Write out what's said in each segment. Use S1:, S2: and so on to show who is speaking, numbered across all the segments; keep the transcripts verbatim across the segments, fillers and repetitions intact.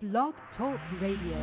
S1: Blog Talk Radio.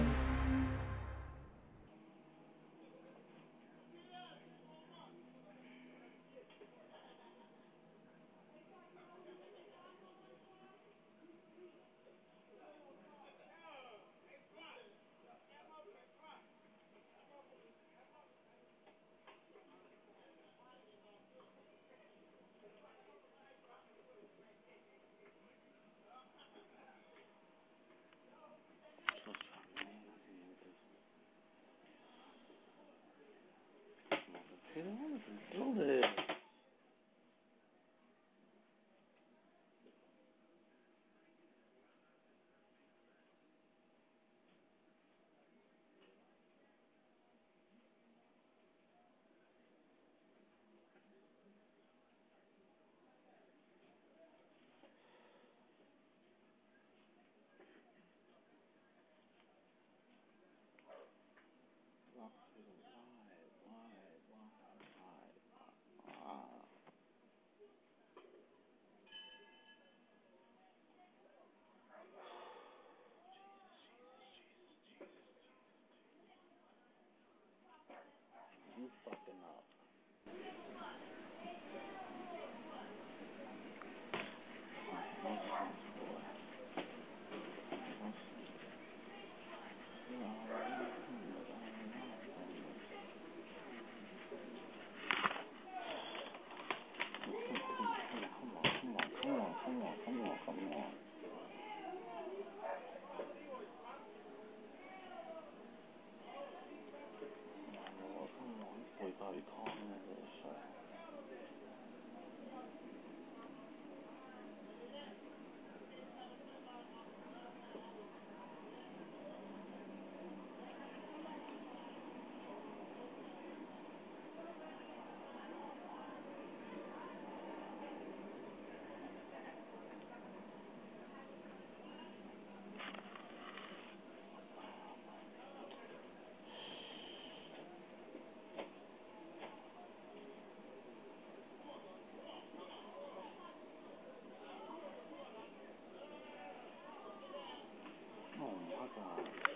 S2: You fucking up. Come on, come on, come on, come on, come on. Oh, come on, this boy probably calling that little shit. Oh my God.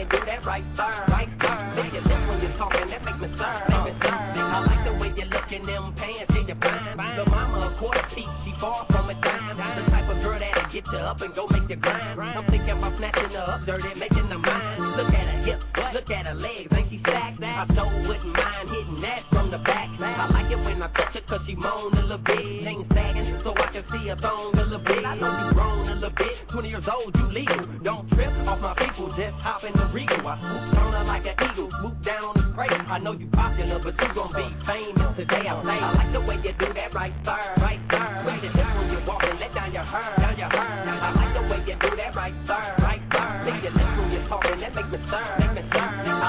S1: you do that right there, right there. Lick your lips when you're talking, that make me stir, make me stir. I like the way you look in them pants, in your fine. The mama a quarter piece, she far from a dime. The type of girl that'll get you up and go make you grind. I'm thinking about snatching her up, dirty, making her mine. Look at her hips, look at her legs, ain't she stacked? I so wouldn't mind hitting that from the back. I like it when I touch her cause she moan a little bit. Ain't sagging so I can see her thong a little bit. I know you grown a little bit, twenty years old, you legal. Don't trip off my people, just hop in the Regal. I swoop on her like an eagle, swoop down on the prey. I know you popular, but you gon' be famous today. I say, I like the way you do that right there, right there. With your hips when you're walking, let down your hair, down your hair. I like the way you do that right there, right there. Lick your lips when you're talking, that make me stir, make me stir.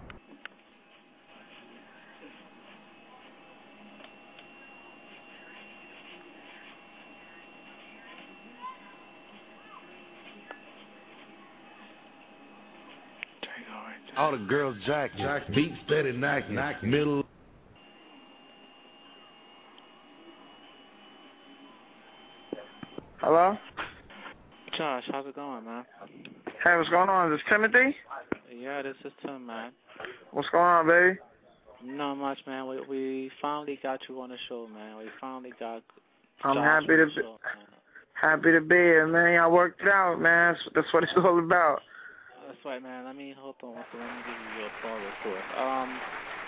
S3: All the girls jacking, Jack, beat steady knocking, knocking, middle.
S4: Hello?
S5: Josh, how's it going, man?
S4: Hey, what's going on? Is this Timothy?
S5: Yeah, this is Tim, man.
S4: What's going on, baby?
S5: Not much, man. We we finally got you on the show, man. We finally got
S4: I'm
S5: Josh
S4: happy to
S5: on the
S4: be,
S5: show,
S4: happy to be here, man. I worked it out, man. That's, that's what it's all about.
S5: That's right, man. Let me hold on. Let me give you your call real quick. Um,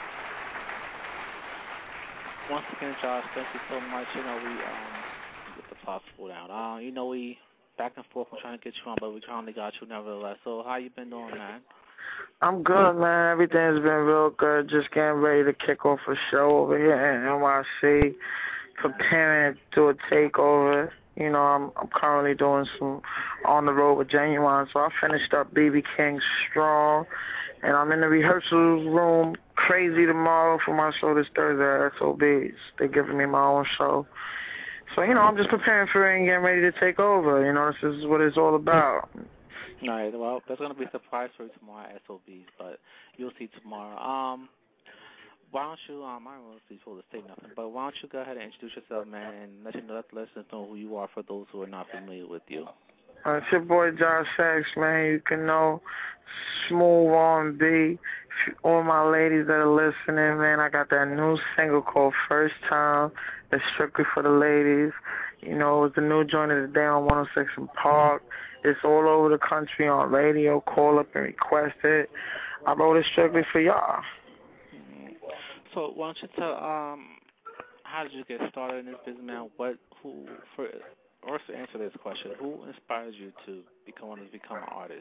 S5: once again, Josh, thank you so much. You know, we um get the possible down. Uh, you know, we back and forth. We're trying to get you on, but we finally got you nevertheless. So, how you been doing, man?
S4: I'm good, man. Everything's been real good. Just getting ready to kick off a show over here in N Y C, preparing to do a takeover. You know, I'm I'm currently doing some on the road with Genuine, so I finished up B B King strong, and I'm in the rehearsal room crazy tomorrow for my show this Thursday at S O B's. They're giving me my own show. So, you know, I'm just preparing for it and getting ready to take over. You know, this is what it's all about.
S5: All right, well, there's going to be a surprise for you tomorrow at S O B's, but you'll see tomorrow. Um, why don't you, um, I don't know if you're supposed to say nothing, but why don't you go ahead and introduce yourself, man, and let you know, let the listeners know who you are for those who are not familiar with you.
S4: Uh, it's your boy Josh X, man. You can know Smooth R and B. All my ladies that are listening, man, I got that new single called First Time. It's strictly for the ladies. You know, it's the new joint of the day on one oh six in Park. It's all over the country on radio. Call up and request it. I wrote it strictly for y'all.
S5: Mm-hmm. So why don't you tell, um, how did you get started in this business, man? What, who, for, or to answer this question, who inspires you to become one to become an artist?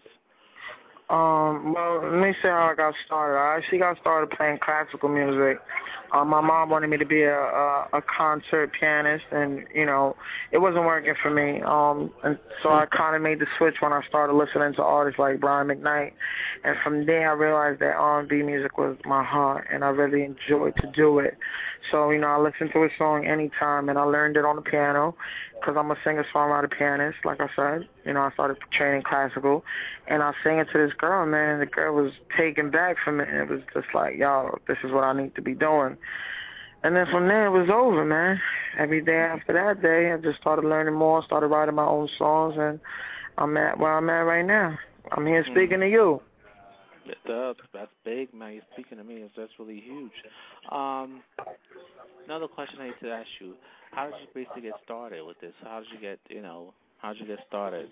S4: Um, well, let me say how I got started. I actually got started playing classical music. Um, my mom wanted me to be a, a, a concert pianist, and, you know, it wasn't working for me. Um, and so I kind of made the switch when I started listening to artists like Brian McKnight. And from there, I realized that R and B music was my heart, and I really enjoyed to do it. So, you know, I listened to a song anytime, and I learned it on the piano because I'm a singer-songwriter pianist, like I said. You know, I started training classical, and I sang it to this girl, man, and the girl was taken back from it, and it was just like, yo, this is what I need to be doing. And then from there, it was over, man. Every day after that day, I just started learning more, started writing my own songs, and I'm at where I'm at right now. I'm here speaking mm. to you.
S5: That's, that's big, man. You're speaking to me. That's really huge. Um, another question I need to ask you, how did you basically get started with this? How did you get, you know, how did you get started?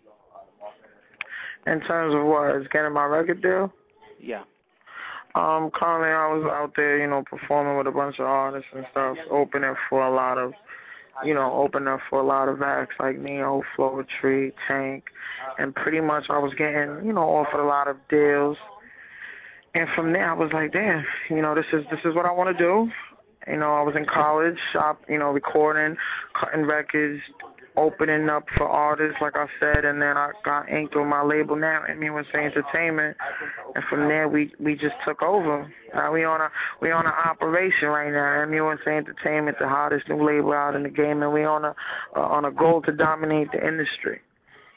S4: In terms of what? Is getting my record deal?
S5: Yeah.
S4: Um, currently I was out there, you know, performing with a bunch of artists and stuff, opening for a lot of, you know, opening for a lot of acts like Neo, Floetry, Tank, and pretty much I was getting, you know, offered a lot of deals. And from there I was like, damn, you know, this is this is what I want to do. You know, I was in college, shop, you know, recording, cutting records, opening up for artists, like I said, and then I got inked with my label now, M U S A Entertainment, and from there we we just took over. Now we on a we on an operation right now, M U S A Entertainment, the hottest new label out in the game, and we on a uh, on a goal to dominate the industry.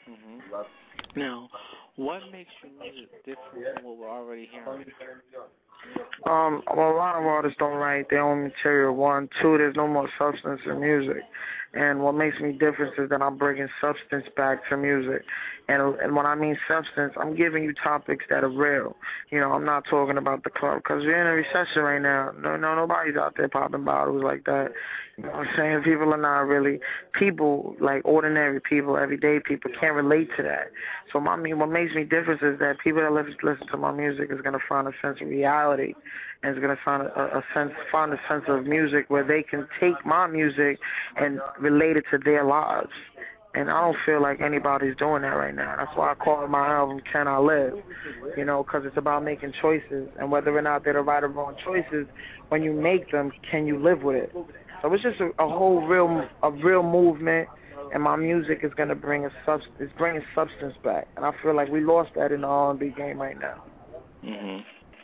S5: Mm-hmm. Now, what makes your music different from what we're already hearing?
S4: Um, well, a lot of artists don't write their own material. One, two, there's no more substance in music. And what makes me different is that I'm bringing substance back to music. And and when I mean substance, I'm giving you topics that are real. You know, I'm not talking about the club because we're in a recession right now. No, no, nobody's out there popping bottles like that. You know what I'm saying? People are not really people, like ordinary people, everyday people can't relate to that. So my, I mean, what makes me different is that people that listen, listen to my music is going to find a sense of reality, and is going to find a, a sense, find a sense of music where they can take my music and relate it to their lives. And I don't feel like anybody's doing that right now. That's why I call my album Can I Live? You know, because it's about making choices. And whether or not they're the right or wrong choices, when you make them, can you live with it? So it's just a, a whole real a real movement, and my music is going to bring a substance, it's bringing substance back. And I feel like we lost that in the R and B game right now.
S5: Mm-hmm.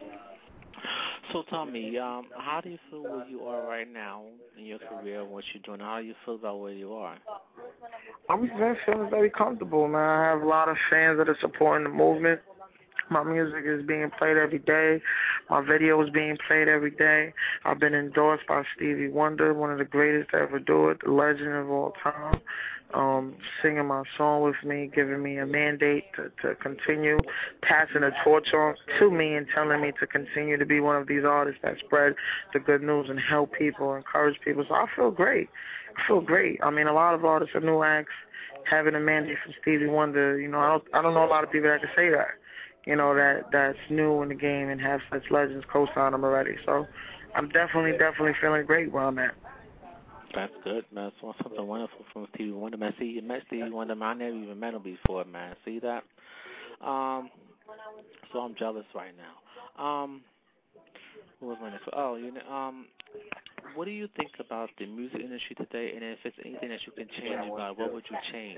S5: So tell me, um, how do you feel where you are right now in your career and what you're doing? How do you feel about where you are?
S4: I'm very, feeling very comfortable, man. I have a lot of fans that are supporting the movement. My music is being played every day. My video is being played every day. I've been endorsed by Stevie Wonder, one of the greatest to ever do it, the legend of all time, um, singing my song with me, giving me a mandate to, to continue, passing the torch on to me and telling me to continue to be one of these artists that spread the good news and help people, encourage people. So I feel great. I feel great. I mean, a lot of artists are new acts having a mandate from Stevie Wonder. You know, I don't, I don't know a lot of people that can say that. You know, that that's new in the game and have such legends co-sign them already. So I'm definitely, definitely feeling great where I'm at.
S5: That's good, man. So something wonderful from Stevie Wonder, man. See, you met Stevie Wonder, man. I never even met him before, man. See that? Um, so I'm jealous right now. Um, what was my next one? Oh, you know, um, what do you think about the music industry today? And if it's anything that you can change about, what would you change?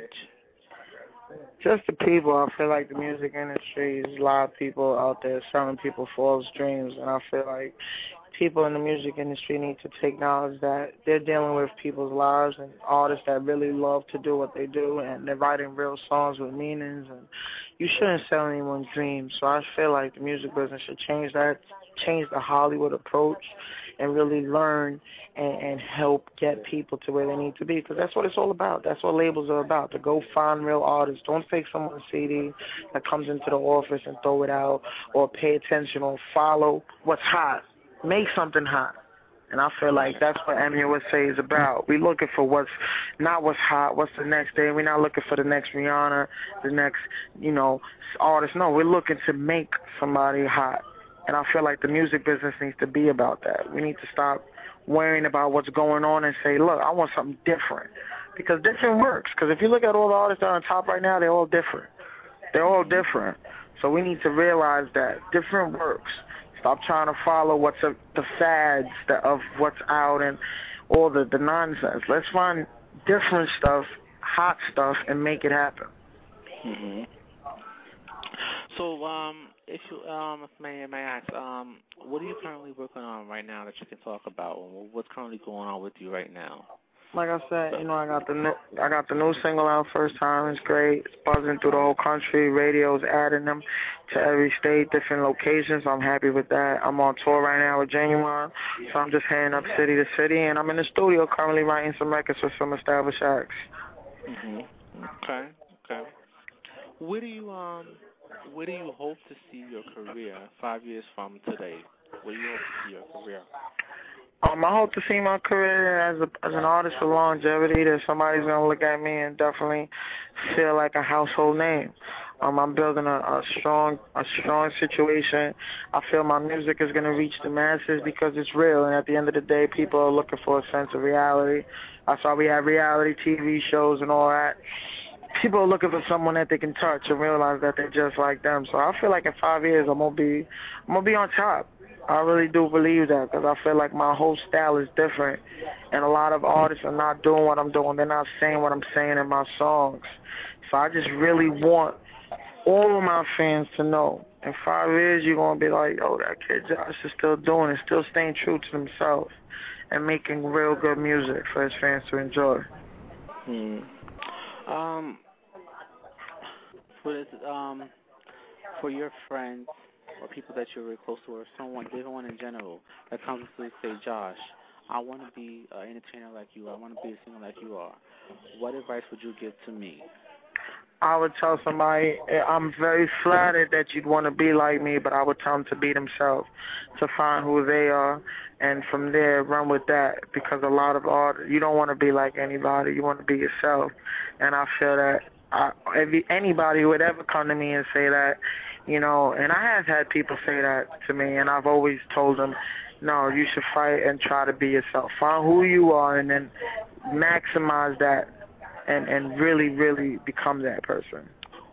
S4: Just the people. I feel like the music industry is a lot of people out there selling people false dreams, and I feel like people in the music industry need to take knowledge that they're dealing with people's lives and artists that really love to do what they do, and they're writing real songs with meanings, and you shouldn't sell anyone's dreams. So I feel like the music business should change that, change the Hollywood approach, and really learn and, and help get people to where they need to be, because that's what it's all about. That's what labels are about, to go find real artists. Don't fake someone's C D that comes into the office and throw it out, or pay attention or follow what's hot. Make something hot. And I feel like that's what M U S A is about. We're looking for what's not what's hot, what's the next day. We're not looking for the next Rihanna, the next, you know, artist. No, we're looking to make somebody hot. And I feel like the music business needs to be about that. We need to stop worrying about what's going on and say, look, I want something different. Because different works. Because if you look at all the artists that are on top right now, they're all different. They're all different. So we need to realize that different works. Stop trying to follow what's a, the fads that, of what's out and all the, the nonsense. Let's find different stuff, hot stuff, and make it happen.
S5: Mm-hmm. So, um, if you, um, if may, may I ask, um, what are you currently working on right now that you can talk about? What's currently going on with you right now?
S4: Like I said, you know, I got the new, I got the new single out first time. It's great. It's buzzing through the whole country. Radio's adding them to every state, different locations. I'm happy with that. I'm on tour right now with Genuine, so I'm just heading up city to city, and I'm in the studio currently writing some records for some established acts.
S5: Mhm. Okay. Okay. Where do you um, where do you hope to see your career five years from today? Where do you hope to see your career?
S4: Um, I hope to see my career as a as an artist for longevity, that somebody's gonna look at me and definitely feel like a household name. Um, I'm building a, a strong a strong situation. I feel my music is gonna reach the masses because it's real, and at the end of the day, people are looking for a sense of reality. That's why we have reality T V shows and all that. People are looking for someone that they can touch and realize that they're just like them. So I feel like in five years I'm gonna be I'm gonna be on top. I really do believe that, because I feel like my whole style is different, and a lot of artists are not doing what I'm doing. They're not saying what I'm saying in my songs. So I just really want all of my fans to know, in five years you're going to be like, oh, that kid Josh is still doing it, still staying true to himself and making real good music for his fans to enjoy.
S5: Hmm. Um. For this, um, for your friends or people that you're very close to, or someone, everyone in general that comes to say, Josh, I want to be an entertainer like you. I want to be a singer like you are. What advice would you give to me?
S4: I would tell somebody, I'm very flattered that you'd want to be like me, but I would tell them to be themselves, to find who they are, and from there run with that, because a lot of art, you don't want to be like anybody. You want to be yourself, and I feel that I, every, anybody would ever come to me and say that, you know, and I have had people say that to me, and I've always told them, no, you should fight and try to be yourself. Find who you are and then maximize that. And, and really, really become that person.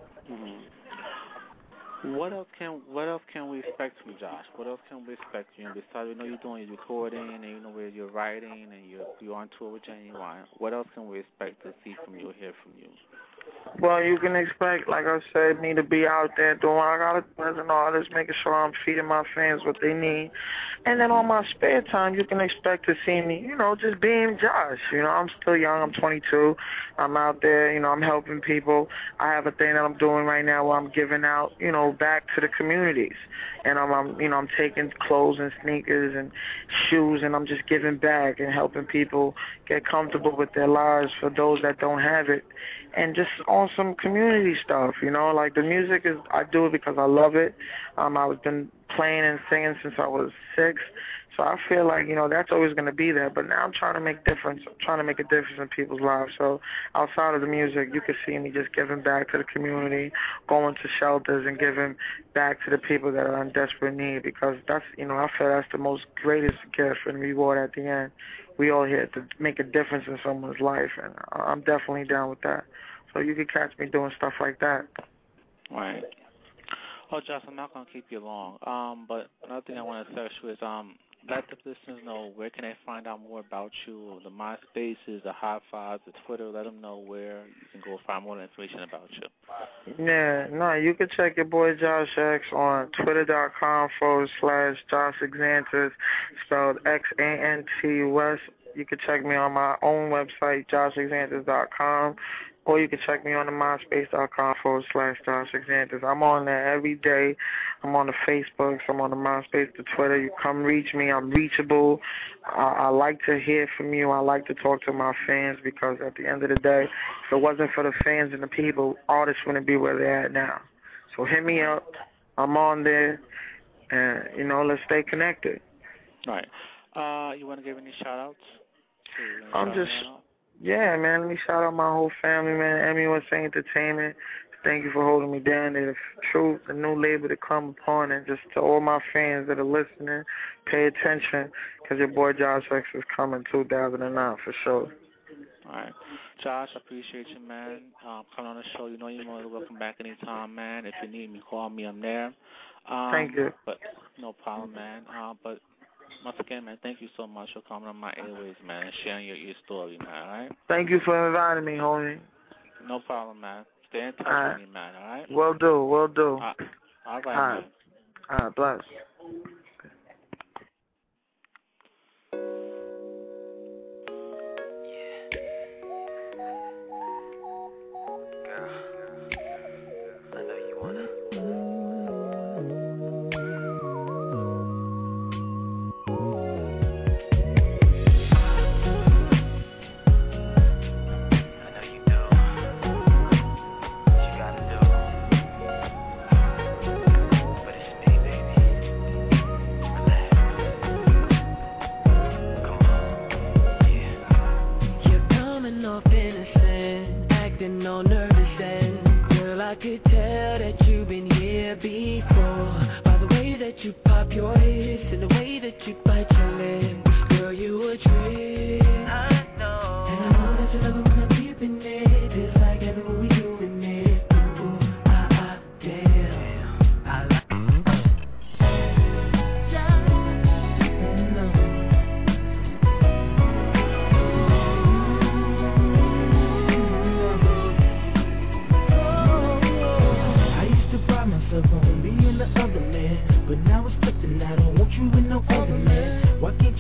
S5: Mm-hmm. What else can What else can we expect from Josh? What else can we expect? You know, besides we know you're doing your recording and you know where you're writing and you're you're on tour with Genuine. What else can we expect to see from you or hear from you?
S4: Well, you can expect, like I said, me to be out there doing what I got to do as an artist, making sure I'm feeding my fans what they need. And then on my spare time, you can expect to see me, you know, just being Josh. You know, I'm still young. I'm twenty-two. I'm out there, you know, I'm helping people. I have a thing that I'm doing right now where I'm giving out, you know, back to the communities. And I'm, I'm you know, I'm taking clothes and sneakers and shoes, and I'm just giving back and helping people get comfortable with their lives for those that don't have it. And just on some community stuff, you know, like the music is, I do it because I love it. Um, I've been playing and singing since I was six, so I feel like, you know, that's always going to be there. But now I'm trying to make difference. I'm trying to make a difference in people's lives. So outside of the music, you can see me just giving back to the community, going to shelters and giving back to the people that are in desperate need, because that's, you know, I feel that's the most greatest gift and reward at the end. We all here to make a difference in someone's life, and I'm definitely down with that. So you can catch me doing stuff like that.
S5: Right. Oh, Josh, I'm not going to keep you long. Um, but another thing I want to say to you is um, let the listeners know where can they find out more about you, the MySpaces, the High Fives, the Twitter. Let them know where you can go find more information about you.
S4: Yeah, no, you can check your boy Josh X on twitter.com forward slash Josh Exantus, spelled X A N T West. You can check me on my own website, josh exantus dot com. Or you can check me on the myspace.com forward slash Josh Exantus. I'm on there every day. I'm on the Facebooks. I'm on the MySpace, the Twitter. You come reach me. I'm reachable. I, I like to hear from you. I like to talk to my fans, because at the end of the day, if it wasn't for the fans and the people, artists wouldn't be where they're at now. So hit me up. I'm on there. And, you know, let's stay connected.
S5: Right. Uh, you want to give any shout-outs?
S4: I'm just... Yeah, man, let me shout out my whole family, man. M U S A Entertainment. Thank you for holding me down. They're the truth, the new label to come upon, and just to all my fans that are listening, pay attention, because your boy Josh X is coming two thousand nine for sure.
S5: All right. Josh, I appreciate you, man. Um, coming on the show. You know you're more than welcome back anytime, man. If you need me, call me. I'm there. Um,
S4: Thank you.
S5: But no problem, man. Uh, but once again, man, thank you so much for coming on my airways, man, and sharing your, your story, man, all right?
S4: Thank you for inviting me, homie.
S5: No problem, man. Stay in touch
S4: all right.
S5: with me, man, all right?
S4: Will do, will do.
S5: Uh, all right,
S4: all
S5: man.
S4: Right. All right, bless.
S6: But now it's flipping, I don't want you with no other man. Why can't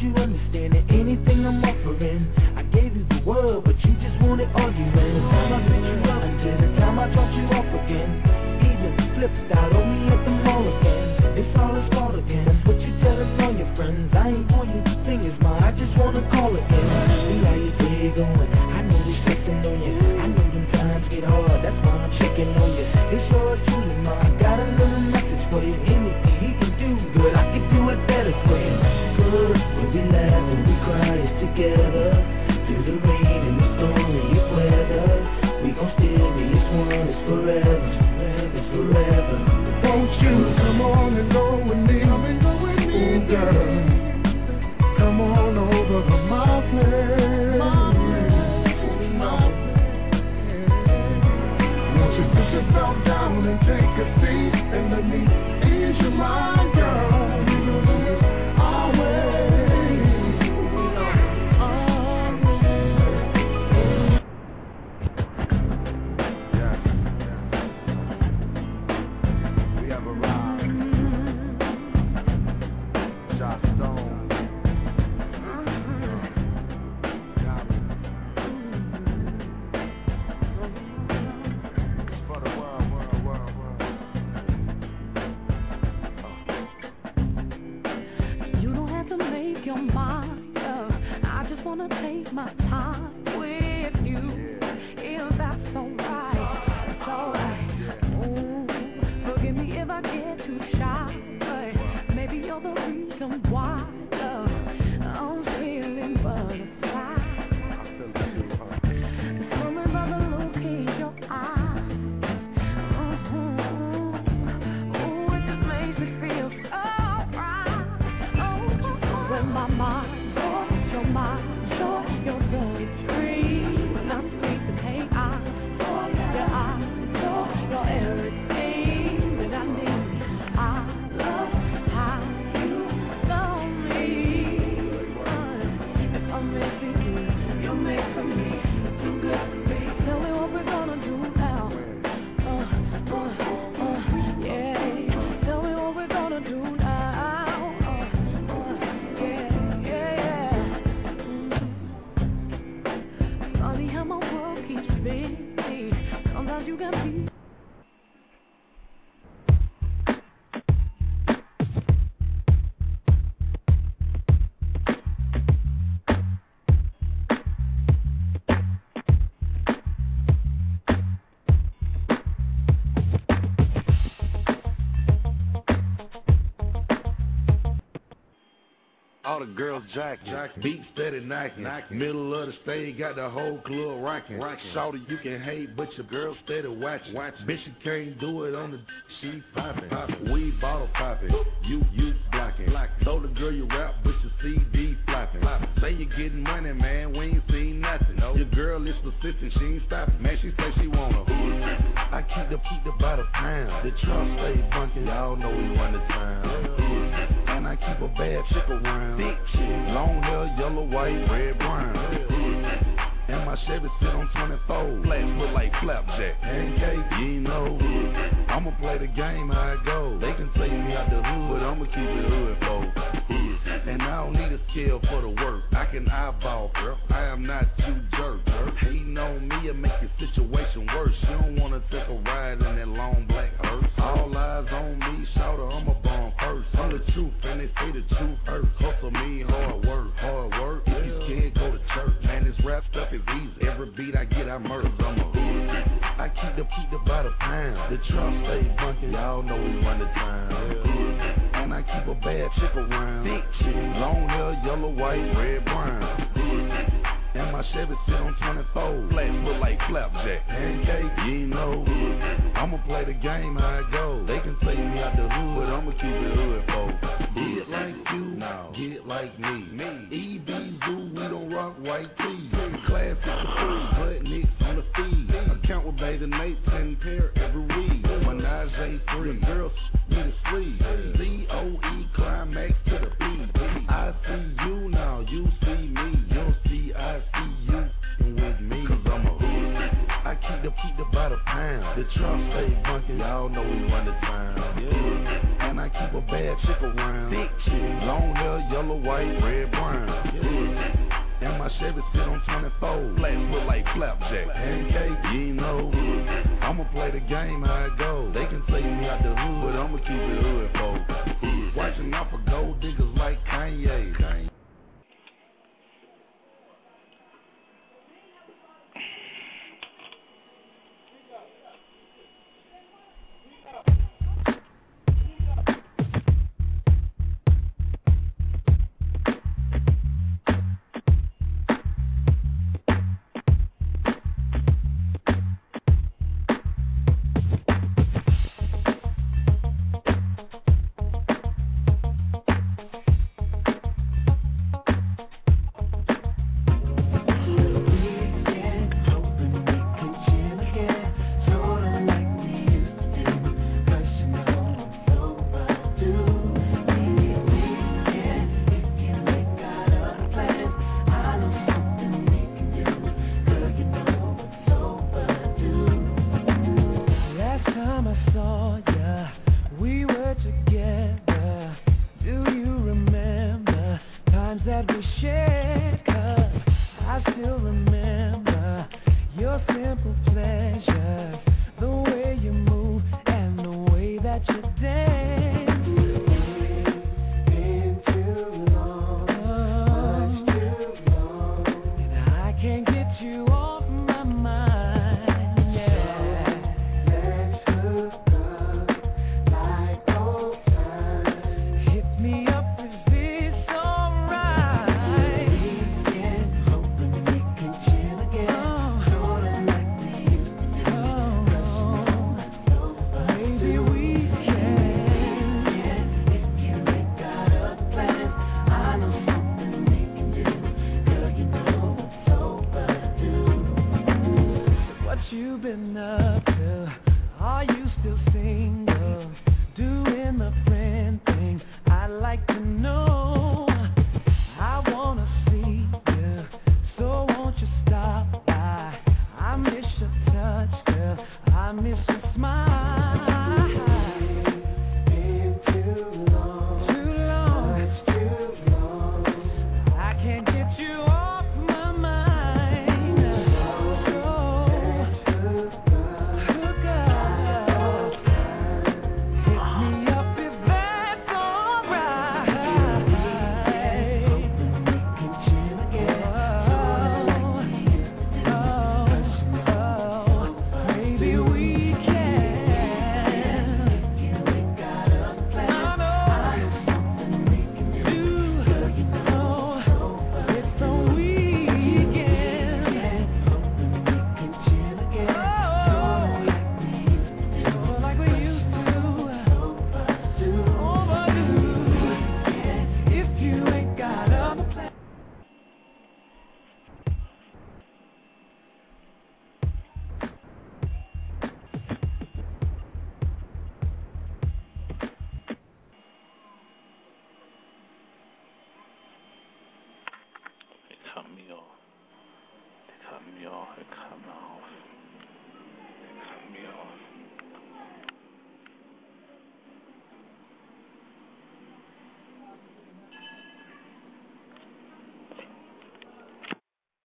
S1: anything he can do, but I can do it better for you. Good, when we laugh and we cry it's together. Through the rain and the storm and your weather, we gon' still be as one, it's forever, it's forever.
S6: Won't you come on and go with me? Come and go with me, ooh, girl. Come on over to my place. Won't you push yourself down and take a seat and let me ease your mind, girl.
S3: All the girls jacking, jacking. Beat steady knocking. knocking. Middle of the stage, got the whole club rocking. rocking. Shorty, you can hate, but your girl steady watching. watching. Bitch, you can't do it on the she popping. popping. We bottle popping. You, you blocking. blocking. Told the girl you rap, but your C D flopping. flopping. Say you getting money, man, we ain't seen nothing. Nope. Your girl is persistent, she ain't stopping. Man, she say she wanna. I keep the keep the by the pound. The truck stay bunking, y'all know we run the town. And I keep a bad chick around. Big chick. Long hair, yellow, white, red, brown. And my Chevy sit on twenty-four. Flats look like flapjack. Pancake, you know. I'ma play the game how it goes. They can take me out the hood, but I'ma keep it hood, folks. And I don't need a scale for the work. I can eyeball, girl. I am not too jerk, girl. Hating on me will make your situation worse. You don't wanna take a ride in that long black hearse. All eyes on me, shout her, I'm a bomb first. I'm the truth, and they say the truth hurts. Hustle mean hard work, hard work. If you scared, go to church. Man, this rap stuff is easy. Every beat I get, I murder. I'm a I keep the keep the by the pound. The truck stay bunking, y'all know we run the town. And I keep a bad chick around. Big chick. Long hair, yellow, white, red, brown. And my Chevy sit on twenty-four. Flats look like flapjack. Pancake, you know. I'ma play the game how it goes. They can take me out the hood, but I'ma keep it hood, folks. Get like you, no. Get like me. me. E B Zoo, we don't rock white tees. Classic Capri, butt nicks on the feed. I count with Bathing Nate, ten pair every week. Menage free, girls need a sleeve. C O E, climax to the beat. I see you now, you see me. You'll see, I see you and with me. Cause I'm a hood. I keep the keep the by the pound. The truck stay bunking, y'all know we run the town. Yeah. And I keep a bad chick around. Big chick. Long hair, yellow, white, red, brown. Yeah. And my Chevy sit on twenty-four. Flats look like flapjack. Pancake, you know. I'ma play the game how it goes. They can take me out the hood, but I'ma keep it hood, folks. Watching out for gold diggers like Kanye. Kanye.
S6: shared, 'cause I still remember your simple pleasures, the way you move and the way that you dance. Been too long, much too long, and I can't get you off my mind. Yeah, let's hook up like old times. Hit me up if it's alright. Weekend, hoping we can chill again, sorta like we used to do. Oh, maybe we can. If you ain't got other plans, I know something we can do. Girl, you know what's overdue. What you been up to? Are you still single? Doing the friend thing? I'd like to know. I wanna see you, so won't you stop by? I miss your touch, girl. I miss your smile. Been too long, too long, much too long. I can't get you off my mind. So hook up, hit me up if that's alright. Hoping we can chill again, sorta like we used to do. Oh, maybe we can. If you ain't got other plans, I know something we can do. Girl, you know it's a weekend. Hoping we can chill again, sorta like we used to do. Overdue. If you ain't got other plans.
S5: They cut me off. They cut me off. They cut me off. They cut me off.